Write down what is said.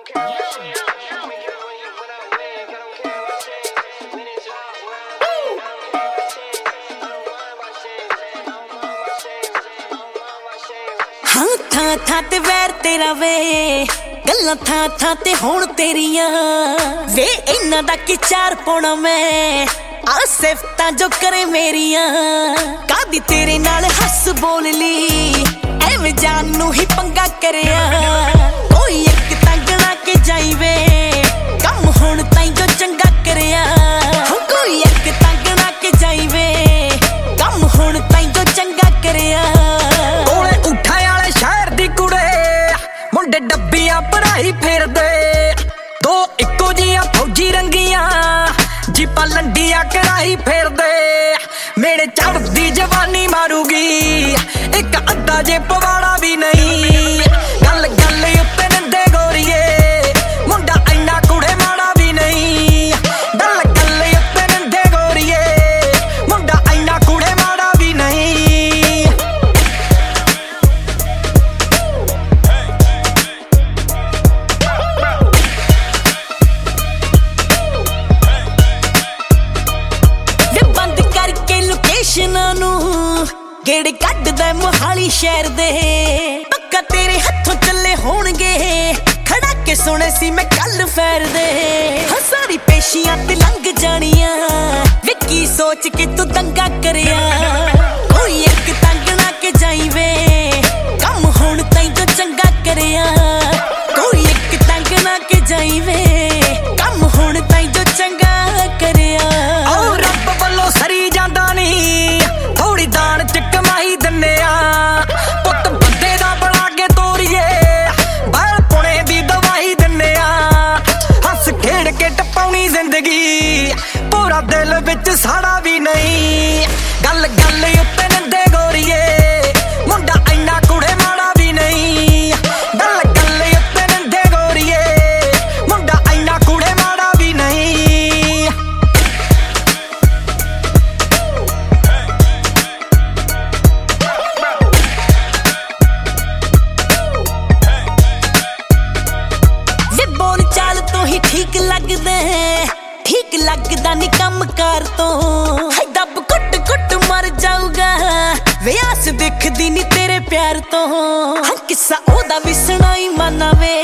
हाँ थां थां ते वैर तेरा वे गल्लां थां थां ते होण तेरियां वे इन्ना दा कि चार पौना मैं आ सिफतां जो करे मेरियां कादी तेरे नाल हस बोल ली एवें जान नूं ही पंगा करिया कोई एक तंगना के जाई वे कम हुण ताईं जो चंगा करिया कोई एक तंगना के जाई वे कम हुण ताईं जो चंगा करिया मुंडे डब्बियां पढ़ाई फिरदे दो इक्को जियां फौजी रंगियां जीपा लंडियां कढ़ाई फिरदे मेरे चढ़दी जवानी मारूगी एक अद्धा जे पवाड़ा भी नहीं गल गल उत्ते नंदे गोरिए मुंडा इन्ना कुड़े माड़ा भी नहीं गल गल उत्ते नंदे गोरिए मुंडा इन्ना कुड़े माड़ा भी नहीं गेड़ कड्डदा मोहाली शहर दे पक्का तेरे हथों चले होणगे खड़ा के सुने सी मैं कल फैर दे सारी पेशियां ते लंघ जानियां विकी सोच के तू दंगा करिया कोई एक तंगना के जाई वे कम हुण ताईं जो चंगा करिया कोई एक तंगना के जाई वे कम हुण ताईं जो चंगा करिया ओ रब वल्लों सरी जांदा नहीं थोड़ी दान च कमाई दन्ने आ पुत्त बंदे दा बना के तोरिए बैल पुणे दी दवाई दन्ने आ हस खेड़ के टपाउनी जिंदगी पूरा दिल विच साड़ा भी नहीं गल गल उत्ते नंदे गोरिए मुंडा इन्ना कुड़े माड़ा भी नहीं गल गल उत्ते नंदे गोरिए मुंडा इन्ना कुड़े माड़ा भी नहीं ठीक लगदा नी कम कर तो दब कुट कुट मर जाऊगा वे आस दिखदी नी तेरे प्यार तो किस्सा ओदा भी सुनाई माना वे